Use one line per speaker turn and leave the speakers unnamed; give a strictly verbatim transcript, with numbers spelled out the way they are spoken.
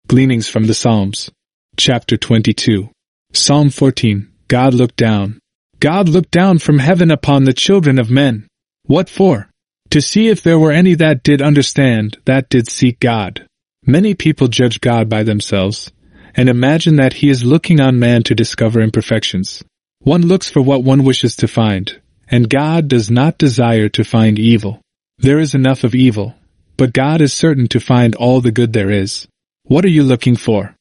Gleanings from the Psalms. Chapter twenty-two. Psalm fourteen. God looked down. God looked down from heaven upon the children of men. What for? To see if there were any that did understand, that did seek God. Many people judge God by themselves, and imagine that he is looking on man to discover imperfections. One looks for what one wishes to find, and God does not desire to find evil. There is enough of evil, but God is certain to find all the good there is. What are you looking for?